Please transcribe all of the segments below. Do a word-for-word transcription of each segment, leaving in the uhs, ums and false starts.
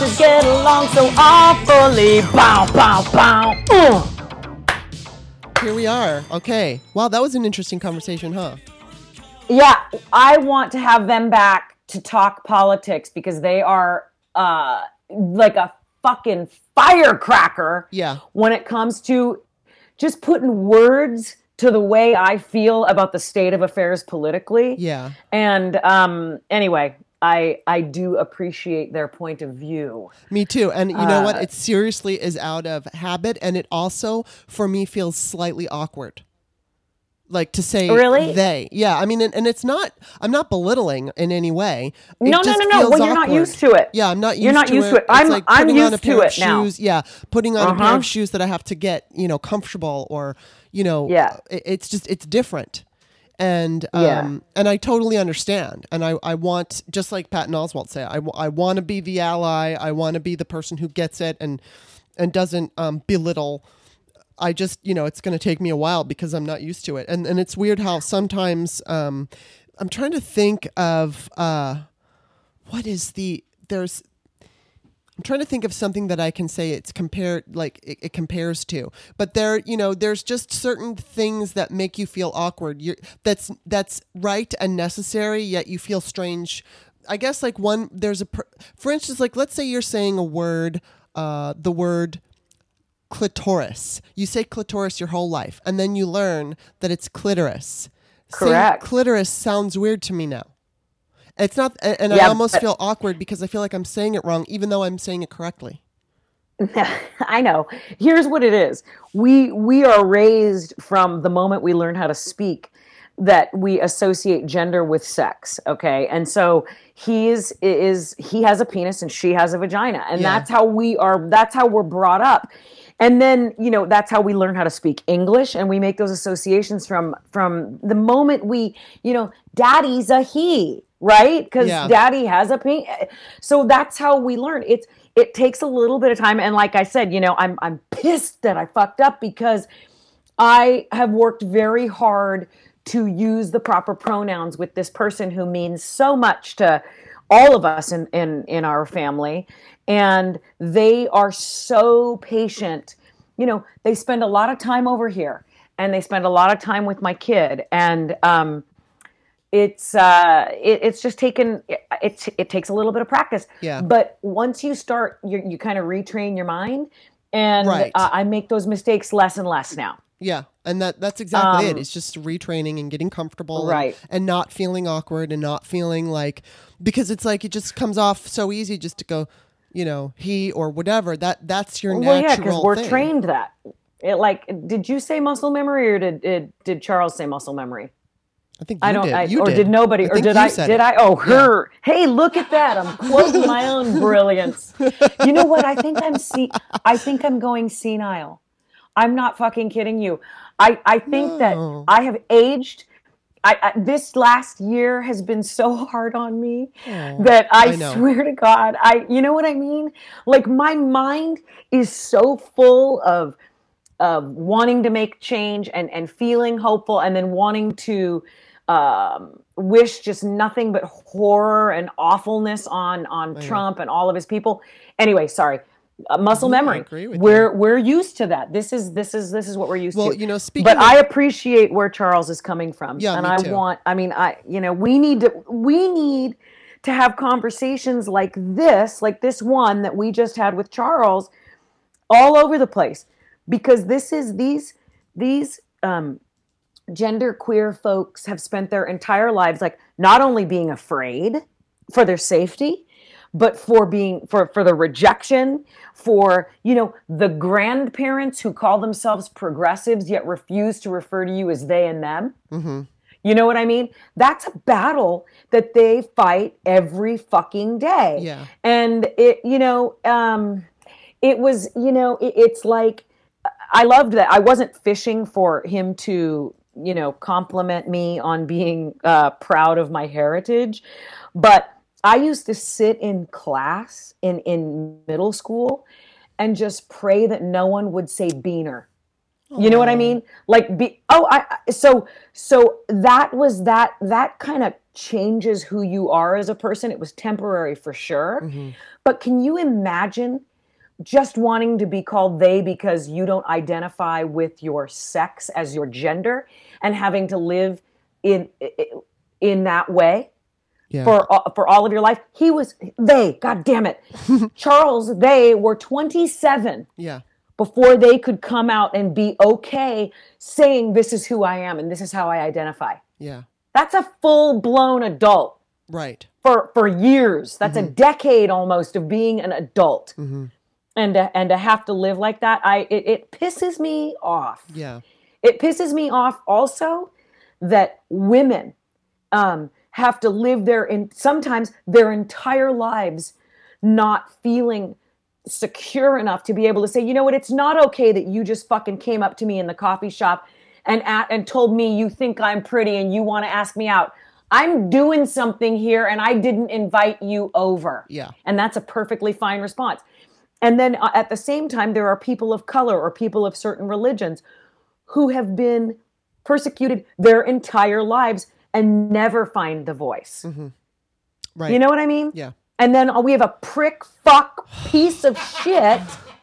races get along so awfully. Bow, bow, bow. Uh. Here we are. Okay. Wow, that was an interesting conversation, huh? Yeah, I want to have them back to talk politics because they are uh, like a fucking firecracker. Yeah. When it comes to just putting words to the way I feel about the state of affairs politically. Yeah. And um, anyway, I I do appreciate their point of view. Me too. And you know Uh, what? It seriously is out of habit. And it also, for me, feels slightly awkward. Like to say Really? they. Yeah. I mean, and, and it's not, I'm not belittling in any way. It No, no, just no, no. feels Well, you're not awkward. used to it. Yeah, I'm not used You're not to used it. to it. It's I'm- like I'm putting on a used pair to of it now. shoes. Yeah. Putting on a pair Uh-huh. of shoes that I have to get, you know, comfortable or, you know, Yeah. it, it's just, it's different. And um, Yeah. and I totally understand. And I, I want, just like Patton Oswalt say, I, w- I want to be the ally. I want to be the person who gets it and and doesn't um, belittle. I just, you know, it's going to take me a while because I'm not used to it. And and it's weird how sometimes um, I'm trying to think of uh, what is the, there's, I'm trying to think of something that I can say it's compared, like it, it compares to, but there, you know, there's just certain things that make you feel awkward. You're, that's, that's right and necessary, yet you feel strange. I guess like one, there's a, per- for instance, like, let's say you're saying a word, uh, the word clitoris. You say clitoris your whole life, and then you learn that it's clitoris. Saying Correct. clitoris sounds weird to me now. It's not, and and I Yeah, almost but- feel awkward because I feel like I'm saying it wrong, even though I'm saying it correctly. I know. Here's what it is. We we are raised from the moment we learn how to speak that we associate gender with sex, okay? And so he is is he has a penis and she has a vagina, and Yeah. that's how we are that's how we're brought up. And then, you know, that's how we learn how to speak English, and we make those associations from from the moment we, you know, daddy's a he, right? Because Yeah. daddy has a penis. So that's how we learn. It's it takes a little bit of time, and like I said, you know, I'm I'm pissed that I fucked up because I have worked very hard to use the proper pronouns with this person who means so much to all of us in, in, in our family. And they are so patient. You know, they spend a lot of time over here and they spend a lot of time with my kid. And um, it's uh, it, it's just taken, it, it, it takes a little bit of practice. Yeah. But once you start, you, you kind of retrain your mind. And Right. uh, I make those mistakes less and less now. Yeah. And that that's exactly Um, it. It's just retraining and getting comfortable Right. and, and not feeling awkward and not feeling like, because it's like, it just comes off so easy just to go, you know, he or whatever. That that's your Well, yeah, natural because we're thing. trained that. It, like, did you say muscle memory, or did did, did Charles say muscle memory? I think you I don't. did. I, you or did. did nobody? or think did you I? said Did it. I? Oh, her. Hey, look at that! I'm quoting my own brilliance. You know what? I think I'm. Se- I think I'm going senile. I'm not fucking kidding you. I I think No. that I have aged. I, I this last year has been so hard on me that I, I know. swear to God, I you know what I mean? Like, my mind is so full of of wanting to make change and and feeling hopeful, and then wanting to um, wish just nothing but horror and awfulness on on Trump and all of his people. Anyway, sorry. Uh, muscle Yeah, I memory. agree with we're we're used to that. This is this is this is what we're used Well, to. you know, speaking but of- I appreciate where Charles is coming from. Yeah, and me I too. want. I mean, I you know we need to we need to have conversations like this, like this one that we just had with Charles, all over the place, because this is these these um, gender queer folks have spent their entire lives like not only being afraid for their safety, but for being for for the rejection, for, you know, the grandparents who call themselves progressives yet refuse to refer to you as they and them. Mm-hmm. You know what I mean? That's a battle that they fight every fucking day. Yeah. And it, you know, um, it was, you know, it, it's like, I loved that. I wasn't fishing for him to, you know, compliment me on being uh, proud of my heritage, but I used to sit in class in, in middle school and just pray that no one would say beaner. You know what I mean? Like, be, oh, I, I- so, so that was that, that kind of changes who you are as a person. It was temporary for sure. Mm-hmm. But can you imagine just wanting to be called they because you don't identify with your sex as your gender and having to live in in that way? Yeah. For for all of your life? He was they, God damn it. Charles, they were twenty-seven. Yeah. Before they could come out and be okay saying this is who I am and this is how I identify. Yeah. That's a full-blown adult. Right. For for years. That's mm-hmm. a decade almost of being an adult. Mm-hmm. And to, and to have to live like that, I it, it pisses me off. Yeah. It pisses me off also that women um, have to live their in sometimes their entire lives not feeling secure enough to be able to say, you know what, it's not okay that you just fucking came up to me in the coffee shop and at, and told me you think I'm pretty and you want to ask me out. I'm doing something here and I didn't invite you over. Yeah. And that's a perfectly fine response. And then uh, at the same time, there are people of color or people of certain religions who have been persecuted their entire lives and never find the voice. Mm-hmm. Right. You know what I mean? Yeah. And then we have a prick fuck piece of shit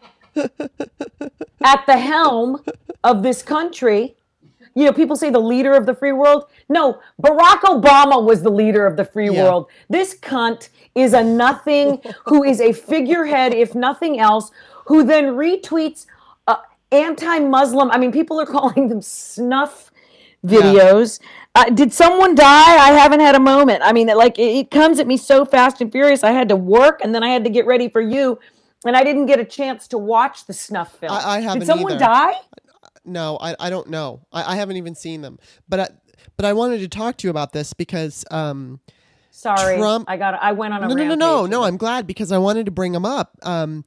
at the helm of this country. You know, people say the leader of the free world. No, Barack Obama was the leader of the free yeah. world. This cunt is a nothing who is a figurehead, if nothing else, who then retweets uh, anti-Muslim. I mean, people are calling them snuff videos. Yeah. Uh, did someone die? I haven't had a moment. I mean, like it, it comes at me so fast and furious. I had to work and then I had to get ready for you. And I didn't get a chance to watch the snuff film. I, I haven't Did someone either. die? No, I, I don't know. I, I haven't even seen them. But I, but I wanted to talk to you about this because um, Sorry, Trump, I got. I went on a no, no, rampage. no, no, no. I'm glad because I wanted to bring them up. Um,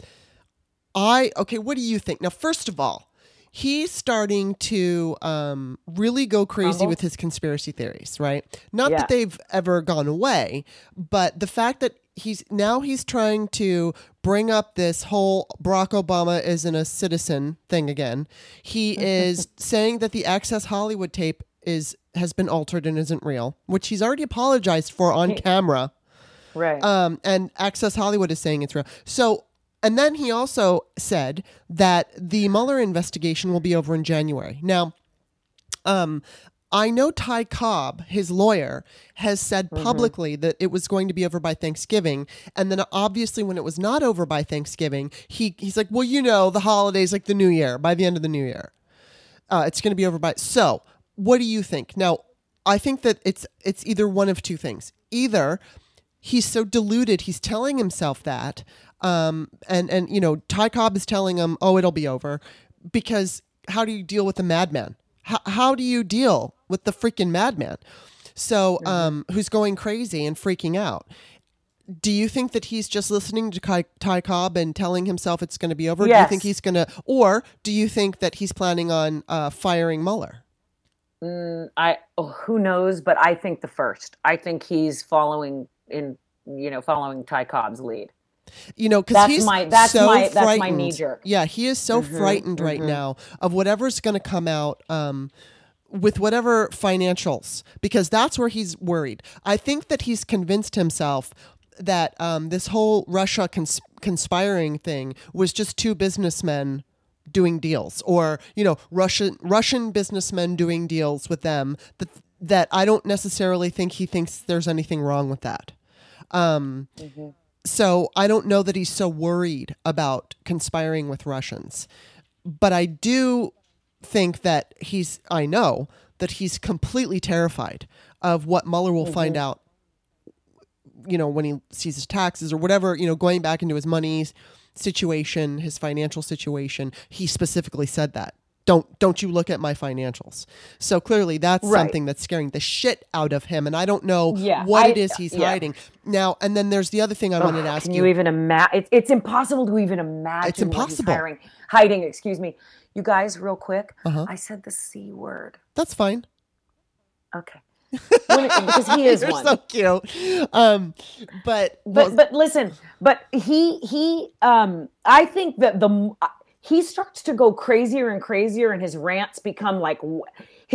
I okay. What do you think? Now, first of all, he's starting to um, really go crazy Humble? with his conspiracy theories, right? Not Yeah. that they've ever gone away, but the fact that he's now he's trying to bring up this whole Barack Obama isn't a citizen thing again. He is saying that the Access Hollywood tape is has been altered and isn't real, which he's already apologized for on camera. Right. Um, and Access Hollywood is saying it's real. So, and then he also said that the Mueller investigation will be over in January. Now, um, I know Ty Cobb, his lawyer, has said publicly mm-hmm. that it was going to be over by Thanksgiving. And then obviously when it was not over by Thanksgiving, he he's like, well, you know, the holidays, like the New Year, by the end of the New Year, uh, it's going to be over by. So what do you think? Now, I think that it's it's either one of two things. Either he's so deluded, he's telling himself that, um, and, and, you know, Ty Cobb is telling him, oh, it'll be over. Because how do you deal with the madman? How, how do you deal with the freaking madman? So, um, who's going crazy and freaking out? Do you think that he's just listening to Ty, Ty Cobb and telling himself it's going to be over? Yes. Do you think he's going to, or do you think that he's planning on uh, firing Mueller? Mm, I oh, who knows, but I think the first. I think he's following in, you know, following Ty Cobb's lead. You know, because he's my, that's so my, frightened. That's my knee jerk. Yeah, he is so mm-hmm, frightened right mm-hmm. now of whatever's going to come out um, with whatever financials, because that's where he's worried. I think that he's convinced himself that um, this whole Russia cons- conspiring thing was just two businessmen doing deals, or, you know, Russian Russian businessmen doing deals with them. That that I don't necessarily think he thinks there's anything wrong with that. Um, mm-hmm. So I don't know that he's so worried about conspiring with Russians, but I do think that he's, I know that he's completely terrified of what Mueller will mm-hmm. find out, you know, when he sees his taxes or whatever, you know, going back into his money situation, his financial situation. He specifically said that. Don't don't you look at my financials. So clearly that's right. something that's scaring the shit out of him. And I don't know yeah, what I, it is he's yeah. hiding. Now, and then there's the other thing I Ugh, wanted to ask can you. you even imagine? It's, it's impossible to even imagine. It's impossible. Hiring, hiding, excuse me. You guys, real quick, uh-huh. I said the C word. That's fine. Okay. When it, because he is You're one. so cute. Um, but, but, well, but listen, but he, he, um, I think that the, he starts to go crazier and crazier and his rants become like his,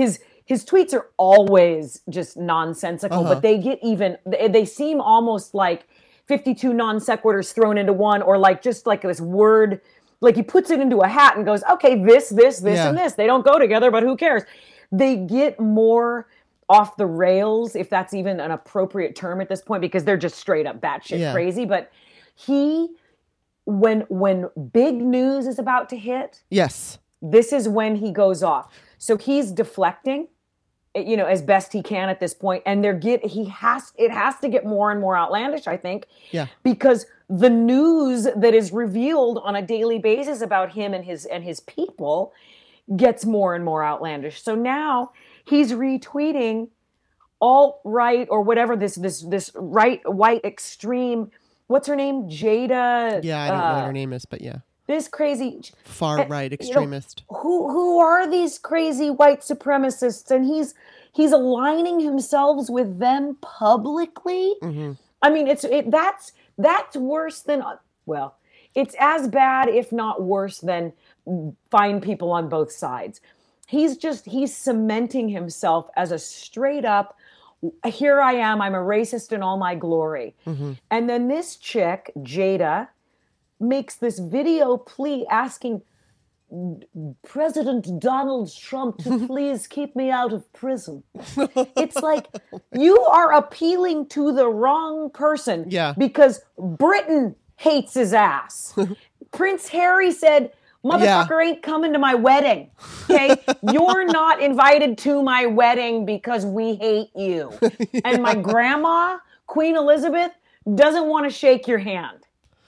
his tweets are always just nonsensical, Uh-huh. but they get even, they, they seem almost like fifty-two non sequiturs thrown into one, or like just like this word, like he puts it into a hat and goes, okay, this, this, this, Yeah. and this. They don't go together, but who cares? They get more off the rails, if that's even an appropriate term at this point, because they're just straight up batshit Yeah. crazy. But he, when when big news is about to hit, Yes. this is when he goes off. So he's deflecting, you know, as best he can at this point, and they're get he has it has to get more and more outlandish, I think, Yeah. because the news that is revealed on a daily basis about him and his and his people gets more and more outlandish. So now he's retweeting alt-right or whatever, this this this right white extreme. What's her name? Jada. Yeah, I don't know uh, what her name is, but yeah. This crazy Far right you know, extremist. who who are these crazy white supremacists? And he's he's aligning himself with them publicly. Mm-hmm. I mean, it's it that's that's worse than well, it's as bad, if not worse, than fine people on both sides. He's just he's cementing himself as a straight up, here I am, I'm a racist in all my glory. Mm-hmm. And then this chick, Jada, makes this video plea asking President Donald Trump to please keep me out of prison. It's like you are appealing to the wrong person, Yeah. because Britain hates his ass. Prince Harry said, motherfucker ain't coming to my wedding. Okay? You're not invited to my wedding because we hate you. Yeah. And my grandma, Queen Elizabeth, doesn't want to shake your hand.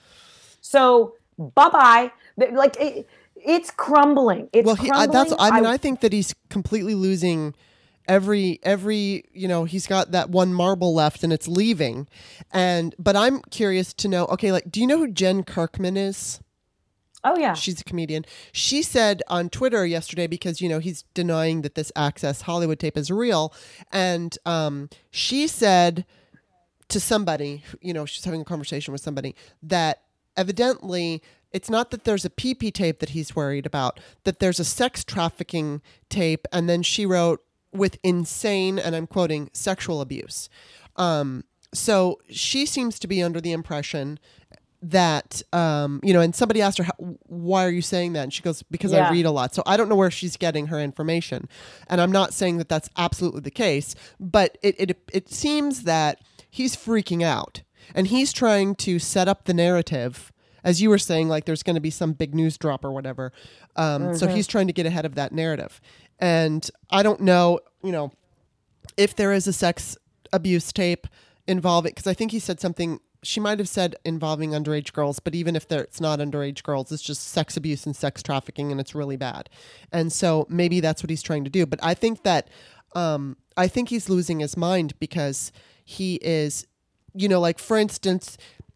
So bye-bye. Like it, it's crumbling. It's well, he, crumbling. I, that's. I mean, I, I think that he's completely losing every every. You know, he's got that one marble left, and it's leaving. And but I'm curious to know. Okay, like, do you know who Jen Kirkman is? Oh yeah, she's a comedian. She said on Twitter yesterday, because you know he's denying that this Access Hollywood tape is real, and um, she said to somebody, you know, she's having a conversation with somebody that evidently it's not that there's a P P tape that he's worried about, that there's a sex trafficking tape. And then she wrote with insane, and I'm quoting, sexual abuse. Um, so she seems to be under the impression that, um, you know, and somebody asked her, why are you saying that? And she goes, because Yeah. I read a lot. So I don't know where she's getting her information. And I'm not saying that that's absolutely the case, but it, it, it seems that he's freaking out. And he's trying to set up the narrative, as you were saying, like there's going to be some big news drop or whatever. Um, mm-hmm. So he's trying to get ahead of that narrative. And I don't know, you know, if there is a sex abuse tape involving, because I think he said something, she might have said involving underage girls, but even if there, it's not underage girls, it's just sex abuse and sex trafficking, and it's really bad. And so maybe that's what he's trying to do. But I think that, um, I think he's losing his mind because he is, you know, like, for instance,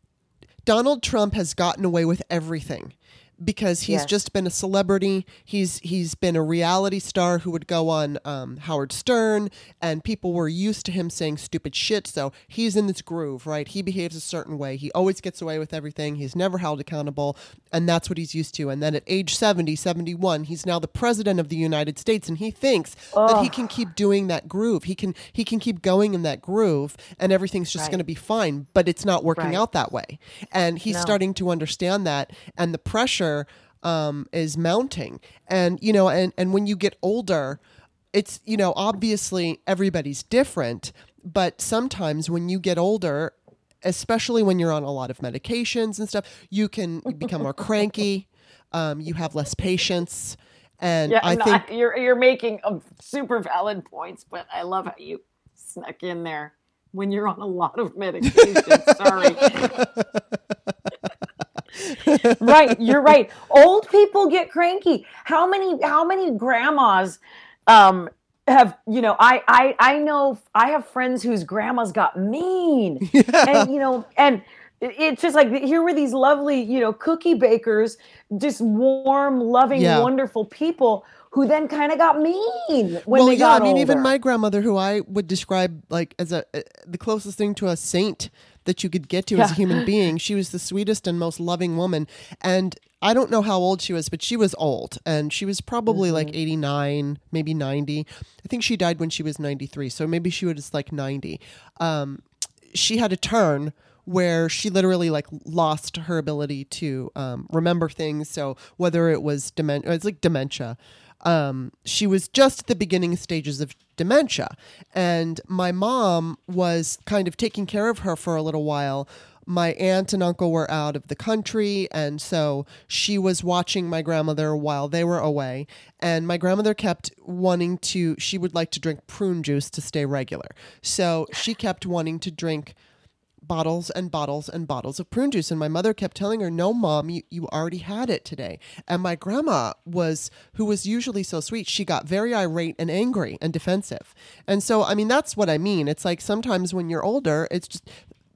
Donald Trump has gotten away with everything because he's Yes. just been a celebrity. He's he's been a reality star who would go on um, Howard Stern, and people were used to him saying stupid shit. So he's in this groove, right? He behaves a certain way. He always gets away with everything. He's never held accountable, and that's what he's used to. And then at age seventy, seventy-one, he's now the president of the United States, and he thinks Ugh. that he can keep doing that groove. He can he can keep going in that groove, and everything's just Right. going to be fine. But it's not working Right. out that way, and he's No. starting to understand that, and the pressure um, is mounting. And you know, and and when you get older, it's, you know, obviously everybody's different, but sometimes when you get older, especially when you're on a lot of medications and stuff, you can become more cranky. Um, you have less patience, and yeah, I no, think I- you're you're making um, super valid points, but I love how you snuck in there when you're on a lot of medication. Sorry. Right, you're right. Old people get cranky. How many how many grandmas um have, you know, I I I know I have friends whose grandmas got mean. Yeah. And you know, and it's just like, here were these lovely, you know, cookie bakers, just warm, loving, Yeah. wonderful people who then kind of got mean when well, they yeah, got I mean, older. even my grandmother, who I would describe like as a uh, the closest thing to a saint that you could get to as a Yeah. human being. She was the sweetest and most loving woman. And I don't know how old she was, but she was old. And she was probably like eighty-nine, maybe ninety. I think she died when she was ninety-three. So maybe she was like ninety. Um, she had a turn where she literally like lost her ability to um, remember things. So whether it was dementia, it's like dementia. Um, she was just at the beginning stages of dementia. And my mom was kind of taking care of her for a little while. My aunt and uncle were out of the country, and so she was watching my grandmother while they were away. And my grandmother kept wanting to, she would like to drink prune juice to stay regular. So she kept wanting to drink bottles and bottles and bottles of prune juice. And my mother kept telling her, no, Mom, you, you already had it today. And my grandma was, who was usually so sweet, she got very irate and angry and defensive. And so, I mean, that's what I mean. It's like sometimes when you're older, it's just,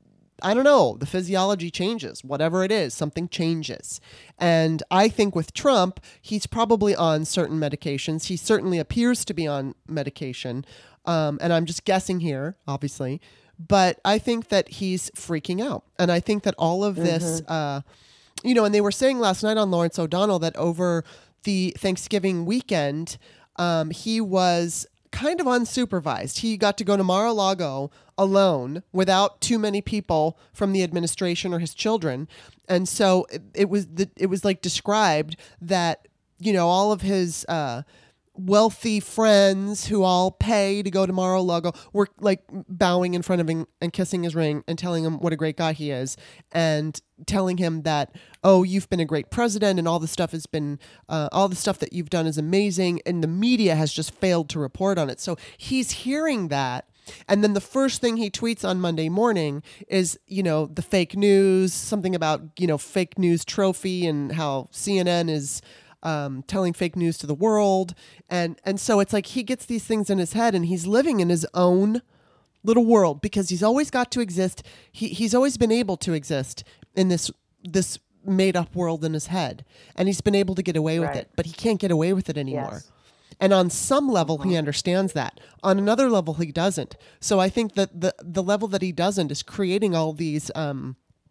I don't know, the physiology changes, whatever it is, something changes. And I think with Trump, he's probably on certain medications. He certainly appears to be on medication. Um, and I'm just guessing here, obviously. But I think that he's freaking out. And I think that all of this, mm-hmm. uh, you know, and they were saying last night on Lawrence O'Donnell that over the Thanksgiving weekend, um, he was kind of unsupervised. He got to go to Mar-a-Lago alone without too many people from the administration or his children. And so it, it was the, it was like described that, you know, all of his uh wealthy friends who all pay to go to Mar-a-Lago were like bowing in front of him and kissing his ring and telling him what a great guy he is and telling him that, oh, you've been a great president and all the stuff has been, uh, all the stuff that you've done is amazing. And the media has just failed to report on it. So he's hearing that. And then the first thing he tweets on Monday morning is, you know, the fake news, something about, you know, fake news trophy and how C N N is Um, telling fake news to the world. And and so it's like he gets these things in his head and he's living in his own little world because he's always got to exist. He he's always been able to exist in this this made up world in his head. And he's been able to get away with Right. it, but he can't get away with it anymore. Yes. And on some level, he understands that. On another level, he doesn't. So I think that the, the level that he doesn't is creating all these um,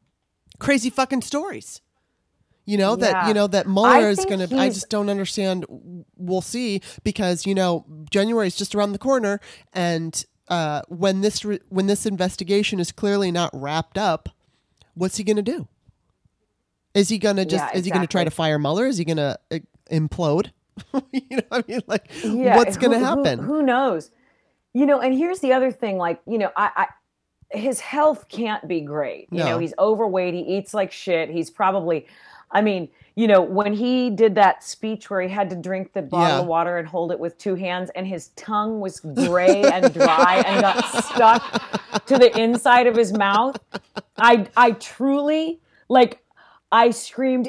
crazy fucking stories. You know, that, Yeah. you know, that Mueller I is think going to, I he's- just don't understand. We'll see, because, you know, January is just around the corner. And uh, when this, re- when this investigation is clearly not wrapped up, what's he going to do? Is he going to just, Yeah, is he going to try to exactly. fire Mueller? Is he going to uh, implode? You know, I mean, like, Yeah, what's going to who- who- happen? Who, knows? You know, and here's the other thing, like, you know, I, I his health can't be great. You No. know, he's overweight, he eats like shit. He's probably, I mean, you know, when he did that speech where he had to drink the bottle Yeah. of water and hold it with two hands and his tongue was gray and dry and got stuck to the inside of his mouth, I I truly, like, I screamed,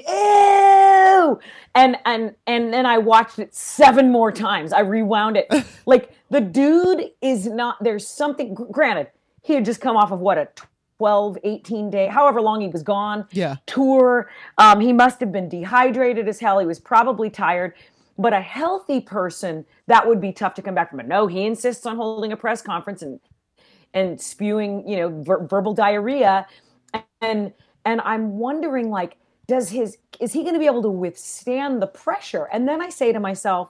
ew! And and and then I watched it seven more times. I rewound it. Like, the dude is not, there's something, granted, he had just come off of what, a twelve, eighteen day, however long he was gone, Yeah. tour. Um, he must have been dehydrated as hell. He was probably tired. But a healthy person, that would be tough to come back from. But no, he insists on holding a press conference and and spewing, you know, ver- verbal diarrhea. And and I'm wondering, like, does his is he going to be able to withstand the pressure? And then I say to myself,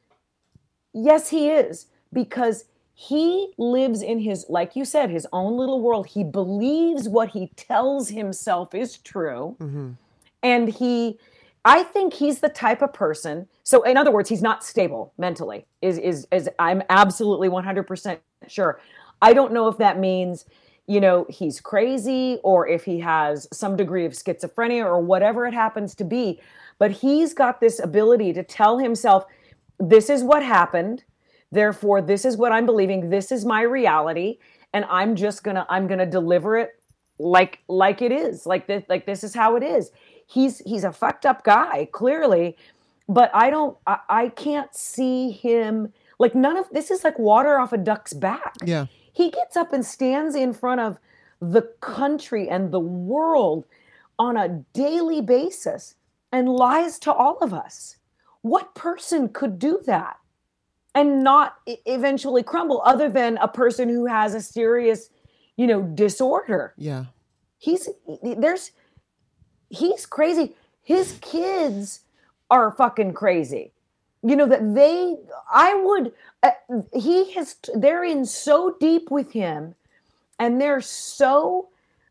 yes, he is, because he lives in his, like you said, his own little world. He believes what he tells himself is true. Mm-hmm. And he, I think he's the type of person. So in other words, he's not stable mentally, is, is, is I'm absolutely one hundred percent sure. I don't know if that means, you know, he's crazy or if he has some degree of schizophrenia or whatever it happens to be. But he's got this ability to tell himself, this is what happened. Therefore, this is what I'm believing. This is my reality. And I'm just going to, I'm going to deliver it like, like it is, like this, like this is how it is. He's, he's a fucked up guy, clearly, but I don't, I, I can't see him, like, none of this is like water off a duck's back. Yeah. He gets up and stands in front of the country and the world on a daily basis and lies to all of us. What person could do that and not e- eventually crumble, other than a person who has a serious, you know, disorder? Yeah. he's there's he's crazy. His kids are fucking crazy. You know that they I would uh, he has they're in so deep with him, and they're so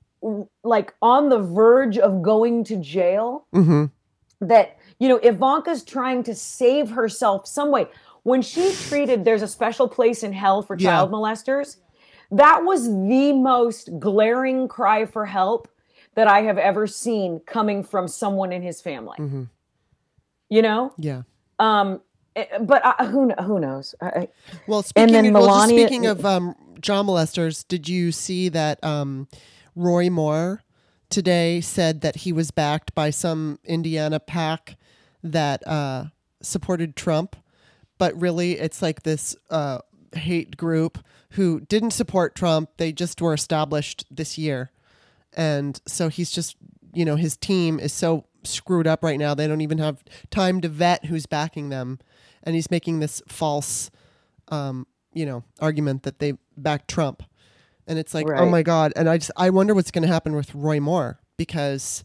like on the verge of going to jail mm-hmm. that, you know, Ivanka's trying to save herself some way. When she treated there's a special place in hell for child yeah. molesters, that was the most glaring cry for help that I have ever seen coming from someone in his family. Mm-hmm. You know? Yeah. Um, but uh, who who knows? I, well, speaking, and then of, Melania, well, just speaking of um, child molesters, did you see that um, Roy Moore today said that he was backed by some Indiana PAC that uh, supported Trump, but really it's like this uh, hate group who didn't support Trump. They just were established this year. And so he's just, you know, his team is so screwed up right now. They don't even have time to vet who's backing them. And he's making this false, um, you know, argument that they backed Trump. And it's like, right. oh my God. And I just, I wonder what's going to happen with Roy Moore, because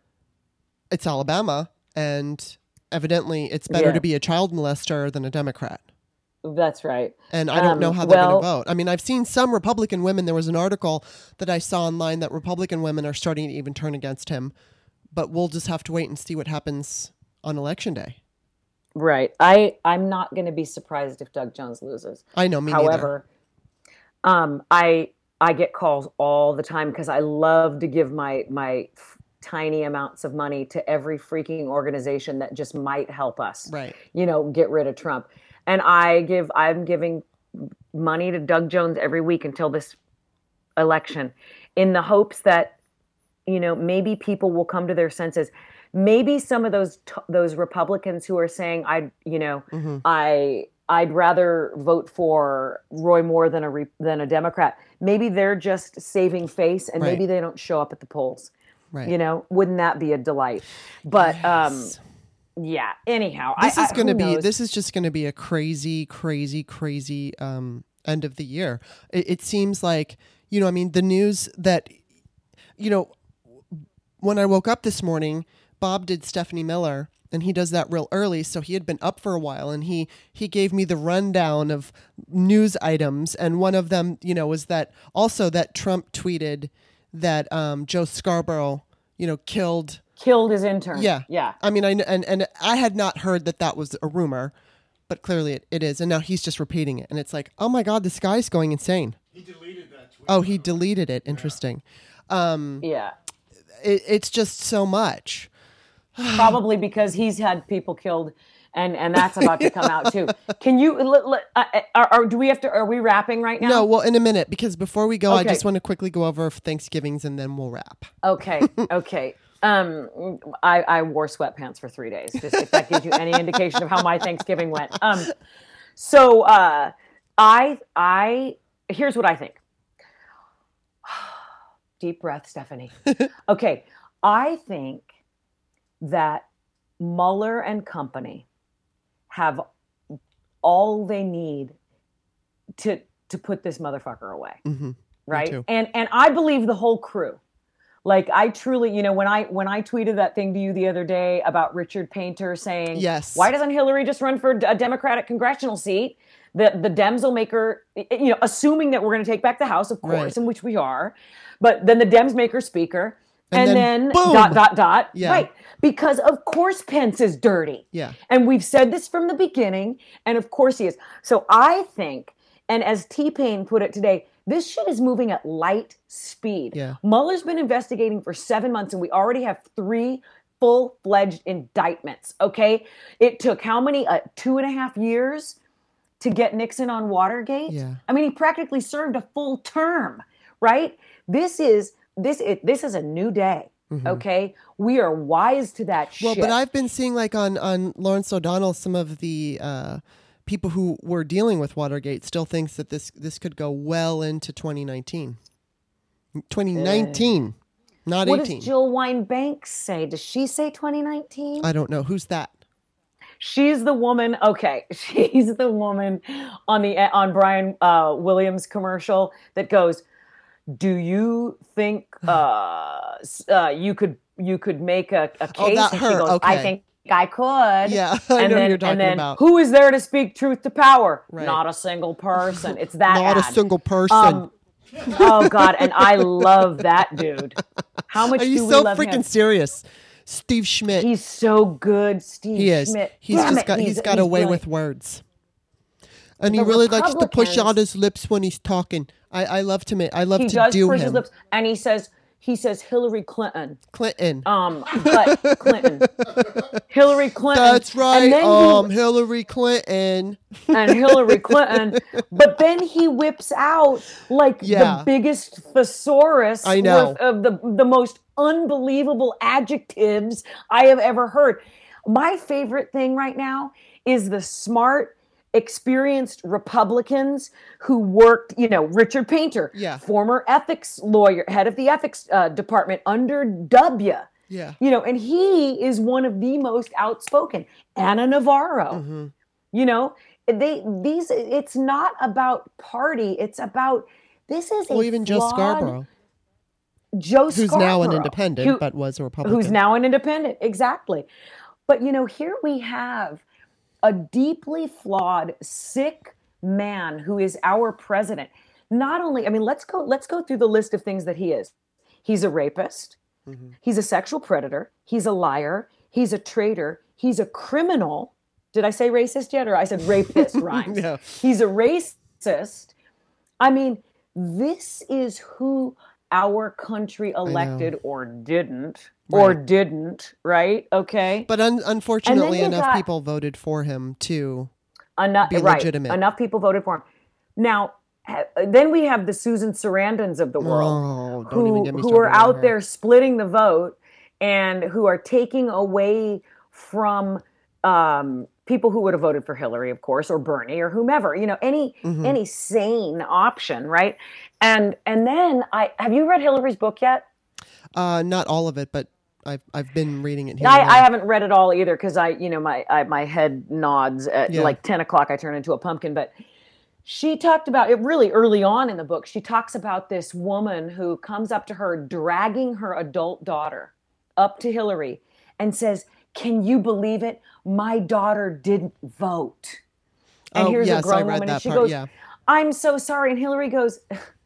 it's Alabama and evidently it's better yeah. to be a child molester than a Democrat. That's right. And I don't um, know how they're well, going to vote. I mean, I've seen some Republican women. There was an article that I saw online that Republican women are starting to even turn against him. But we'll just have to wait and see what happens on Election Day. Right. I, I'm not going to be surprised if Doug Jones loses. I know, me However, neither. um, I I get calls all the time because I love to give my my f- tiny amounts of money to every freaking organization that just might help us. Right. You know, get rid of Trump. And I give, I'm giving money to Doug Jones every week until this election, in the hopes that, you know, maybe people will come to their senses. Maybe some of those t- those Republicans who are saying, I, you know, mm-hmm. I I'd rather vote for Roy Moore than a re- than a Democrat. Maybe they're just saving face, and right. maybe they don't show up at the polls. Right. You know, wouldn't that be a delight? But yes. um, yeah. Anyhow, this I, is going to be knows? this is just going to be a crazy, crazy, crazy um, end of the year. It, it seems like, you know, I mean, the news that, you know, when I woke up this morning, Bob did Stephanie Miller, and he does that real early. So he had been up for a while, and he, he gave me the rundown of news items. And one of them, you know, was that also that Trump tweeted that um, Joe Scarborough, you know, killed killed his intern. Yeah. Yeah. I mean, I, and, and I had not heard that that was a rumor, but clearly it, it is. And now he's just repeating it. And it's like, oh my God, this guy's going insane. He deleted that tweet. Oh, he deleted it. Interesting. Yeah. Um, yeah. It, it's just so much. Probably because he's had people killed, and, and that's about to come out too. Can you? Uh, are, are, do we have to? Are we wrapping right now? No. Well, in a minute, because before we go, okay. I just want to quickly go over Thanksgivings, and then we'll wrap. Okay. Okay. Um, I, I wore sweatpants for three days. Just if that gives you any indication of how my Thanksgiving went. Um, so uh, I I here's what I think. Deep breath, Stephanie. Okay, I think that Mueller and company have all they need to to put this motherfucker away, mm-hmm. right? And and I believe the whole crew. Like, I truly, you know, when I when I tweeted that thing to you the other day about Richard Painter saying, yes, why doesn't Hillary just run for a Democratic congressional seat? The the Dems will make her, you know, assuming that we're going to take back the House, of course, right. in which we are. But then the Dems make her speaker. And, and then, then dot, dot, dot. Yeah. Right. Because, of course, Pence is dirty. Yeah. And we've said this from the beginning. And, of course, he is. So I think, and as T-Pain put it today, this shit is moving at light speed. Yeah. Mueller's been investigating for seven months, and we already have three full-fledged indictments, okay? It took how many? Uh, two and a half years to get Nixon on Watergate? Yeah. I mean, he practically served a full term, right? This is this it, this is a new day, mm-hmm. okay? We are wise to that well, shit. Well, but I've been seeing, like, on, on Lawrence O'Donnell, some of the... Uh, people who were dealing with Watergate still thinks that this this could go well into twenty nineteen. twenty nineteen, uh, not what eighteen. What does Jill Wine-Banks say? Does she say twenty nineteen? I don't know. Who's that? She's the woman. Okay, she's the woman on the on Brian uh, Williams commercial that goes, Do you think uh, uh, you could you could make a, a case? Oh, that and her. she goes, Okay. I think I could. Yeah, I and know then, what you're talking and then, about. Who is there to speak truth to power? Right. Not a single person. It's that Not ad. a single person. Um, oh God, and I love that dude. How much Are you do we so love freaking him? serious? Steve Schmidt. He's so good, Steve he is. Schmidt. He's Damn just it, got he's, he's got he's a way brilliant. with words. And he The really likes to push Republicans- out his lips when he's talking. I, I love to make I love He to does do push him. his lips, and he says he says Hillary Clinton. Clinton. Um, but Clinton, Hillary Clinton. That's right. And then Um, he, Hillary Clinton. and Hillary Clinton. But then he whips out like Yeah. the biggest thesaurus I know. with, of the the most unbelievable adjectives I have ever heard. My favorite thing right now is the smart, experienced Republicans who worked, you know, Richard Painter, Yeah. former ethics lawyer, head of the ethics uh, department under W. Yeah. You know, and he is one of the most outspoken. Anna Navarro. Mm-hmm. You know, they these it's not about party, it's about this is Well, a even Joe flawed- Scarborough, Joe who's now an Scarborough, independent, who- but was a Republican. who's now an independent, exactly. But you know, here we have a deeply flawed, sick man who is our president. Not only, I mean, let's go let's go through the list of things that he is. He's a rapist. Mm-hmm. He's a sexual predator. He's a liar. He's a traitor. He's a criminal. Did I say racist yet? Or I said rapist rhymes. Yeah. He's a racist. I mean, this is who our country elected or didn't, or Right. didn't, right? Okay. But un- unfortunately, you enough got- people voted for him to Enough, be right. legitimate. Enough people voted for him. Now, ha- then we have the Susan Sarandons of the world. Oh, don't who, even get me who started are on out her. there splitting the vote and who are taking away from um, people who would have voted for Hillary, of course, or Bernie or whomever, you know, any Mhm. any sane option, right? And and then I have you read Hillary's book yet? Uh, not all of it, but I've I've been reading it here. and I, there. I haven't read it all either because I, you know, my I, my head nods at Yeah. like ten o'clock. I turn into a pumpkin. But she talked about it really early on in the book. She talks about this woman who comes up to her, dragging her adult daughter up to Hillary, and says, "Can you believe it? My daughter didn't vote." And Oh, here's yes, a grown I read woman, that and she part, goes, yeah. "I'm so sorry." And Hillary goes,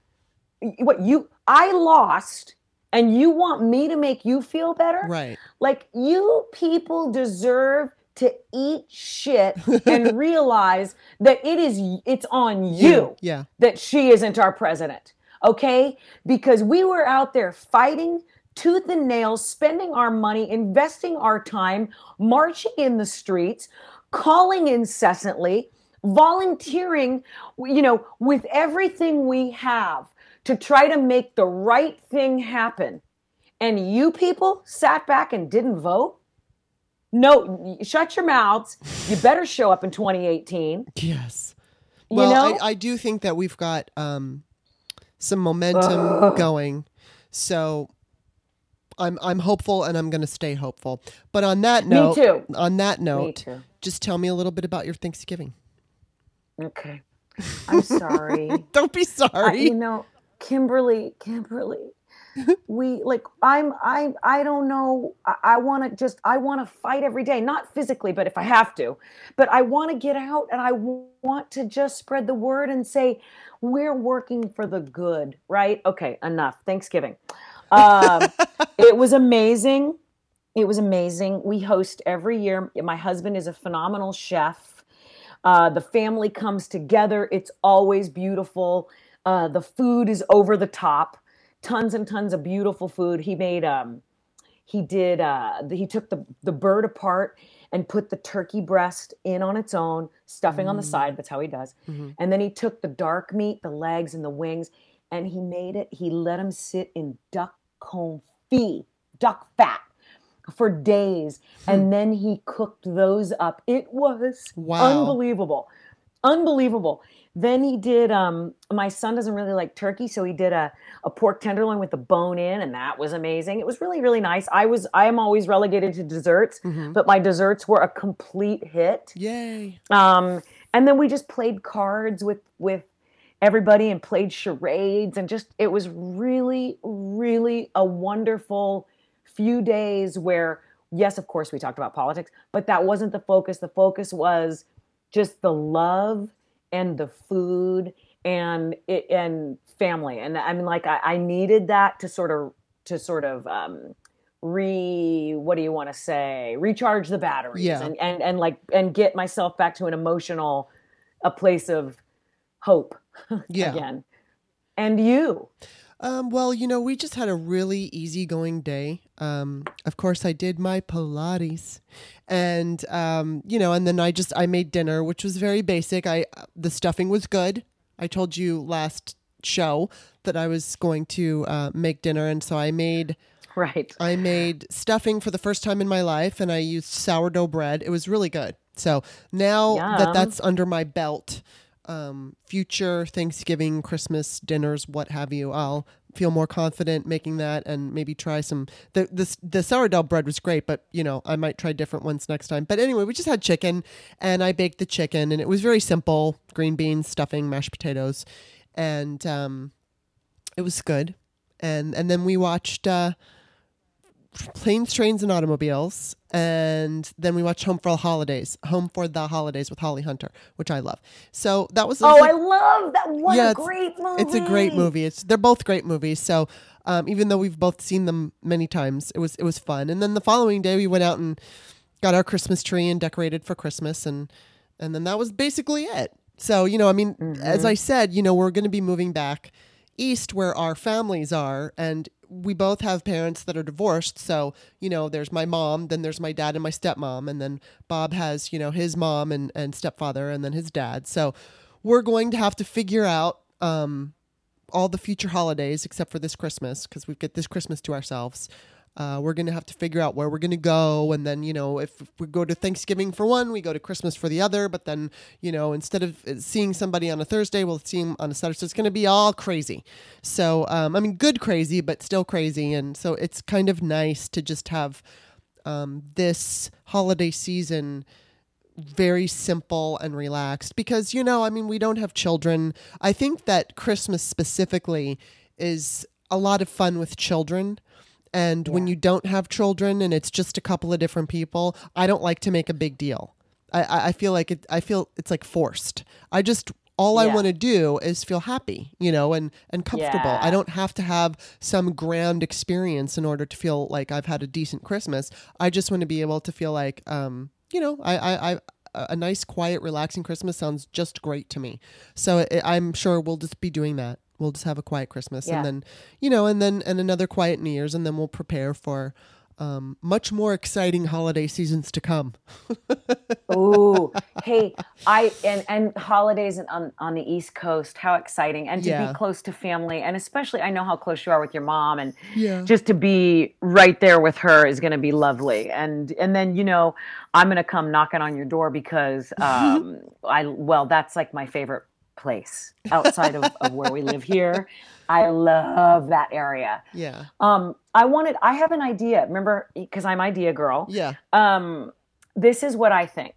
"What you? I lost." And you want me to make you feel better? Right. Like, you people deserve to eat shit and realize that it is it's on you Yeah. that she isn't our president. Okay? Because we were out there fighting tooth and nail, spending our money, investing our time, marching in the streets, calling incessantly, volunteering, you know, with everything we have to try to make the right thing happen. And you people sat back and didn't vote? No, shut your mouths. You better show up in twenty eighteen. Yes. You Well, know? I, I do think that we've got um, some momentum Ugh. going, so I'm I'm hopeful, and I'm going to stay hopeful. But on that Me note, too. on that Me note, too. just tell me a little bit about your Thanksgiving. Okay. I'm sorry. Don't be I, sorry. you know, Kimberly, Kimberly, we like, I'm, I, I don't know. I, I want to just, I want to fight every day, not physically, but if I have to, but I want to get out and I w- want to just spread the word and say, we're working for the good, right? Okay. Enough. Thanksgiving. Um, it was amazing. It was amazing. We host every year. My husband is a phenomenal chef. Uh, the family comes together. It's always beautiful. Uh, the food is over the top. Tons and tons of beautiful food. He made, um, he did, uh, he took the, the bird apart and put the turkey breast in on its own, stuffing on the side. That's how he does. Mhm. And then he took the dark meat, the legs and the wings, and he made it, he let them sit in duck confit, duck fat for days. And then he cooked those up. It was Wow. unbelievable. Unbelievable. Then he did, um, my son doesn't really like turkey, so he did a, a pork tenderloin with the bone in, and that was amazing. It was really, really nice. I was, I am always relegated to desserts, Mhm. but my desserts were a complete hit. Yay. Um, and then we just played cards with, with, everybody and played charades, and just, it was really, really a wonderful few days where, yes, of course we talked about politics, but that wasn't the focus. The focus was just the love and the food and it, and family. And I mean, like I, I needed that to sort of, to sort of, um, re what do you want to say recharge the batteries Yeah. and, and and like and get myself back to an emotional a place of hope Yeah. again. And you? Um, well, you know, we just had a really easygoing day. Um, of course, I did my Pilates, and um, you know, and then I just I made dinner, which was very basic. I the stuffing was good. I told you last show that I was going to uh, make dinner, and so I made. Right. I made stuffing for the first time in my life, and I used sourdough bread. It was really good. So now Yum. that that's under my belt, um, future Thanksgiving, Christmas dinners, what have you, I'll feel more confident making that and maybe try some. The, the, the sourdough bread was great, but, you know, I might try different ones next time. But anyway, we just had chicken, and I baked the chicken, and it was very simple. Green beans, stuffing, mashed potatoes, and um, it was good. And, and then we watched... Uh, Planes, Trains, and Automobiles, and then we watched Home for the Holidays, Home for the Holidays with Holly Hunter, which I love. So that was. Oh, was I love that! What yeah, a great movie! It's a great movie. It's they're both great movies. So um, even though we've both seen them many times, it was it was fun. And then the following day, we went out and got our Christmas tree and decorated for Christmas, and and then that was basically it. So you know, I mean, mm-hmm. as I said, you know, we're going to be moving back east where our families are, and we both have parents that are divorced. So, you know, there's my mom, then there's my dad and my stepmom, and then Bob has, you know, his mom and, and stepfather, and then his dad. So we're going to have to figure out um, all the future holidays except for this Christmas, because we get this Christmas to ourselves. Uh, we're going to have to figure out where we're going to go. And then, you know, if, if we go to Thanksgiving for one, we go to Christmas for the other. But then, you know, instead of seeing somebody on a Thursday, we'll see them on a Saturday. So it's going to be all crazy. So, um, I mean, good crazy, but still crazy. And so it's kind of nice to just have um, this holiday season very simple and relaxed because, you know, I mean, we don't have children. I think that Christmas specifically is a lot of fun with children. And yeah. when you don't have children and it's just a couple of different people, I don't like to make a big deal. I, I feel like it, I feel it's like forced. I just, all yeah. I want to do is feel happy, you know, and, and comfortable. Yeah. I don't have to have some grand experience in order to feel like I've had a decent Christmas. I just want to be able to feel like, um, you know, I, I, I a nice, quiet, relaxing Christmas sounds just great to me. So it, I'm sure we'll just be doing that. We'll just have a quiet Christmas yeah. and then, you know, and then, and another quiet New Year's, and then we'll prepare for um, much more exciting holiday seasons to come. Ooh, hey, I, and, and holidays on, on the East Coast, how exciting. And to yeah. be close to family. And especially, I know how close you are with your mom, and yeah. just to be right there with her is going to be lovely. And, and then, you know, I'm going to come knocking on your door because um, I, well, that's like my favorite place outside of, of where we live here. I love that area. Yeah. Um, I wanted, I have an idea. Remember, because I'm idea girl. Yeah. Um, this is what I think.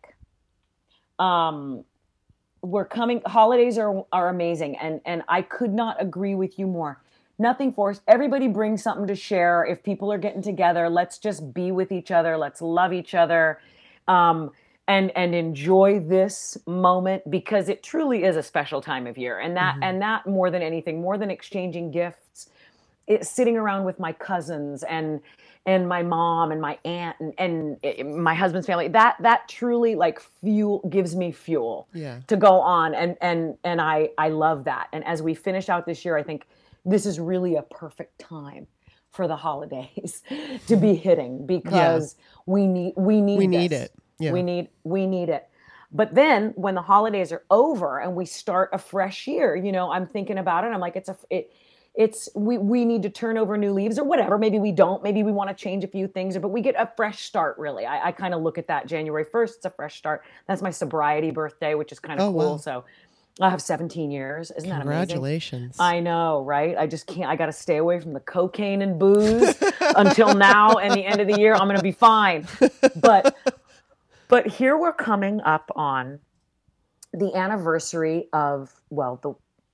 Um, we're coming, holidays are, are amazing. And, and I could not agree with you more. Nothing forced. Everybody brings something to share. If people are getting together, let's just be with each other. Let's love each other. Um, and and enjoy this moment because it truly is a special time of year. And that mm-hmm. and that more than anything, more than exchanging gifts, it's sitting around with my cousins and and my mom and my aunt and, and it, my husband's family. That that truly like fuel gives me fuel yeah. to go on. And and and I I love that. And as we finish out this year, I think this is really a perfect time for the holidays to be hitting because yeah. we need we need we this. need it. Yeah. We need we need it. But then when the holidays are over and we start a fresh year, you know, I'm thinking about it. I'm like, it's a it it's we we need to turn over new leaves or whatever. Maybe we don't. Maybe we want to change a few things, but we get a fresh start, really. I, I kind of look at that January first, it's a fresh start. That's my sobriety birthday, which is kind of oh, cool. Wow. So I have seventeen years. Isn't that amazing? Congratulations. I know, right? I just can't, I got to stay away from the cocaine and booze until now and the end of the year. I'm going to be fine. But But here we're coming up on the anniversary of, well, the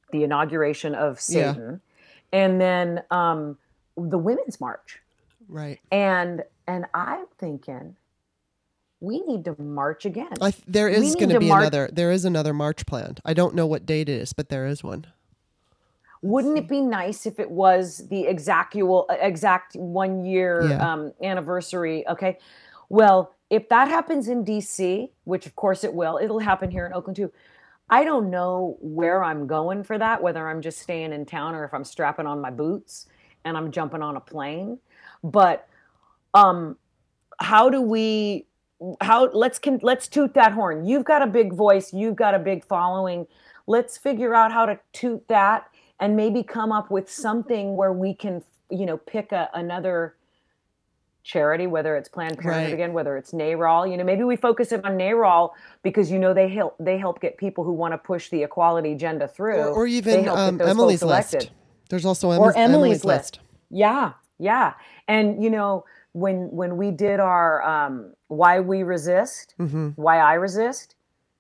the inauguration of Satan, yeah. and then um, the Women's March. Right. And and I'm thinking we need to march again. I, there is going to be mar- another. There is another march planned. I don't know what date it is, but there is one. Wouldn't it be nice if it was the exactual, exact one year yeah. um, anniversary? Okay. Well, if that happens in D C, which of course it will, it'll happen here in Oakland too. I don't know where I'm going for that, whether I'm just staying in town or if I'm strapping on my boots and I'm jumping on a plane. But um, how do we, how, let's, can, let's toot that horn. You've got a big voice. You've got a big following. Let's figure out how to toot that and maybe come up with something where we can, you know, pick a, another charity, whether it's Planned Parenthood right. again, whether it's NARAL. You know, maybe we focus it on NARAL because, you know, they help they help get people who want to push the equality agenda through. Or, or even um, Emily's List. There's also Emily's, or Emily's, Emily's list. list. Yeah, yeah. And, you know, when when we did our um, Why We Resist, mm-hmm. Why I Resist,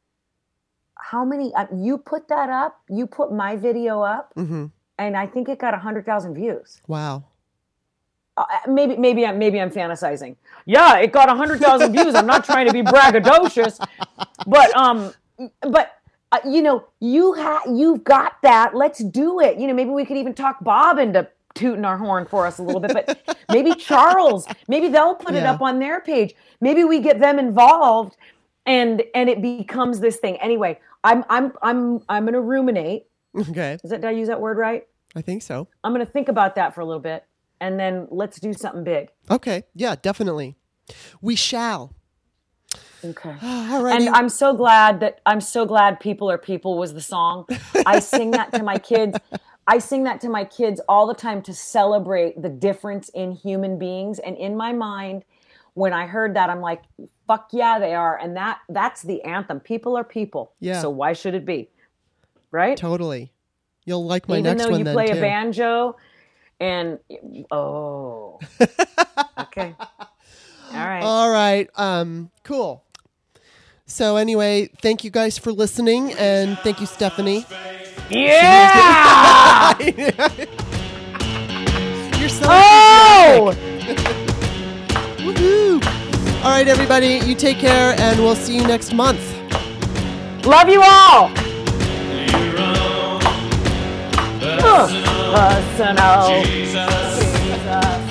how many, uh, you put that up, you put my video up, mm-hmm. and I think it got one hundred thousand views. Wow. Uh, maybe maybe I'm maybe I'm fantasizing. Yeah, it got one hundred thousand views. I'm not trying to be braggadocious, but um, but uh, you know, you ha- you've got that. Let's do it. You know, maybe we could even talk Bob into tooting our horn for us a little bit. But maybe Charles, maybe they'll put yeah. it up on their page. Maybe we get them involved, and and it becomes this thing. Anyway, I'm I'm I'm I'm gonna ruminate. Okay. Is that, did I use that word right? I think so. I'm gonna think about that for a little bit. And then let's do something big. Okay. Yeah, definitely. We shall. Okay. Alrighty. And I'm so glad that I'm so glad People Are People was the song. I sing that to my kids. I sing that to my kids all the time to celebrate the difference in human beings. And in my mind, when I heard that, I'm like, fuck yeah, they are. And that that's the anthem. People are people. Yeah. So why should it be? Right? Totally. You'll like my Even next though one you then play too. a banjo. And, oh, okay. All right. All right. Um, cool. So anyway, thank you guys for listening. And thank you, Stephanie. Yeah! You're so Oh! Woohoo! All right, everybody. You take care, and we'll see you next month. Love you all. Uh, personal. Jesus. Jesus.